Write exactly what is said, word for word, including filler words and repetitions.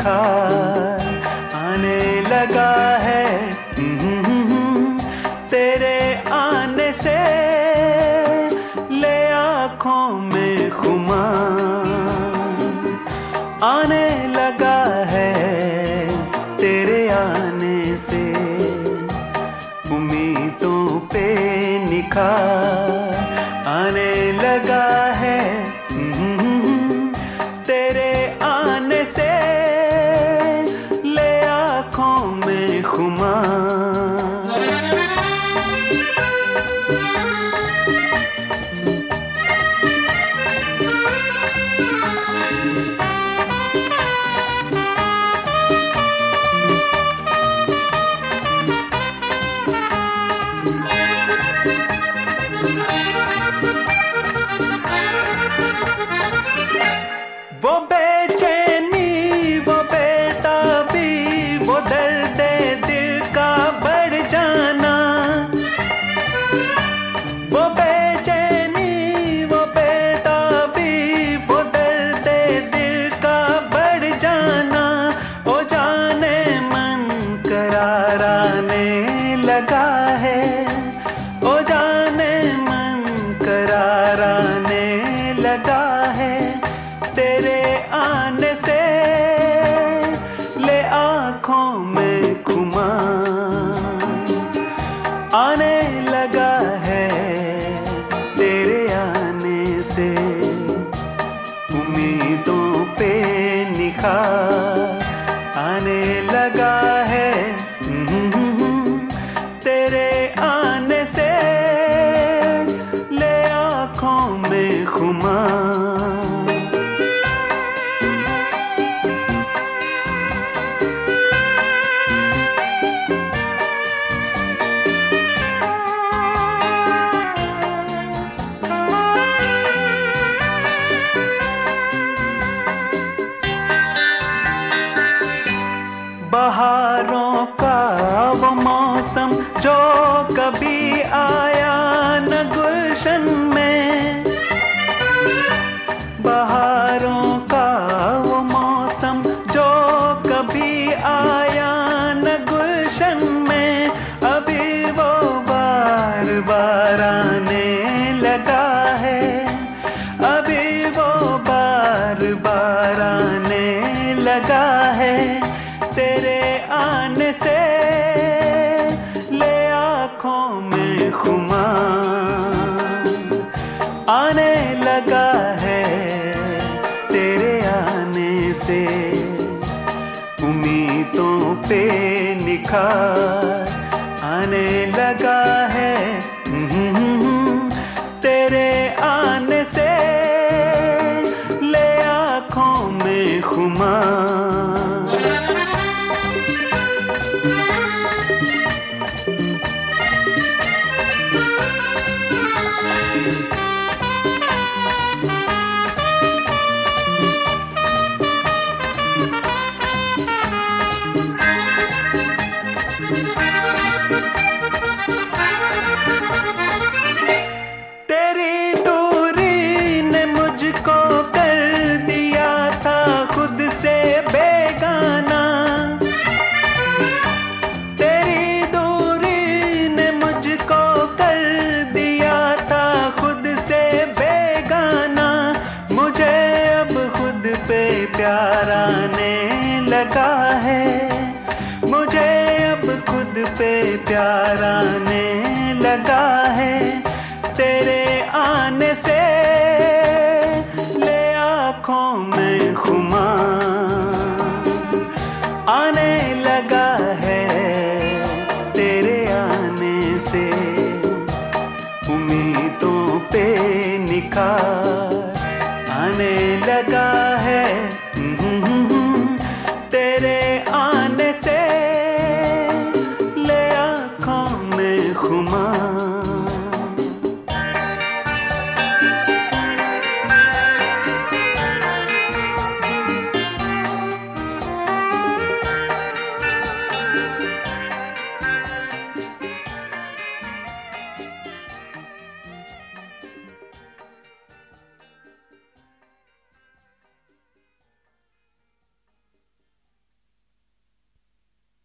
निखार आने लगा है। तेरे आने से ले आँखों में खुमार आने लगा है। तेरे आने से उम्मीदों पे निखार आने लगा है। तेरे आने से ले आँखों में खुमार। वो बेचैनी वो बेताबी वो दर्द दिल का बढ़ जाना। वो बेचैनी वो बेताबी वो दर्द दिल का बढ़ जाना। ओ जाने मन कराराने लगा है। ओ जाने मन कराराने लगा है। तेरे आने से ले आँखों में खुमार आने लगा है। तेरे आने से उम्मीदों पे निखार आने लगा है। तेरे आने से ले आँखों में खुमार। बहारों का वो मौसम जो कभी आया न गुलशन में। बहारों का वो मौसम जो कभी आया न गुलशन में। अभी वो बार बार आने लगा है। अभी वो बार बार आने लगा है। तेरे आने से ले आँखों में खुमार आने लगा है। तेरे आने से उम्मीदों पे निखार आने लगा है। तेरे आने से ले आँखों में खुमार। प्यार आने लगा है। मुझे अब खुद पे प्यार आने लगा है। तेरे आने से ले आँखों में खुमार आने लगा है। तेरे आने से उम्मीदों पे निखार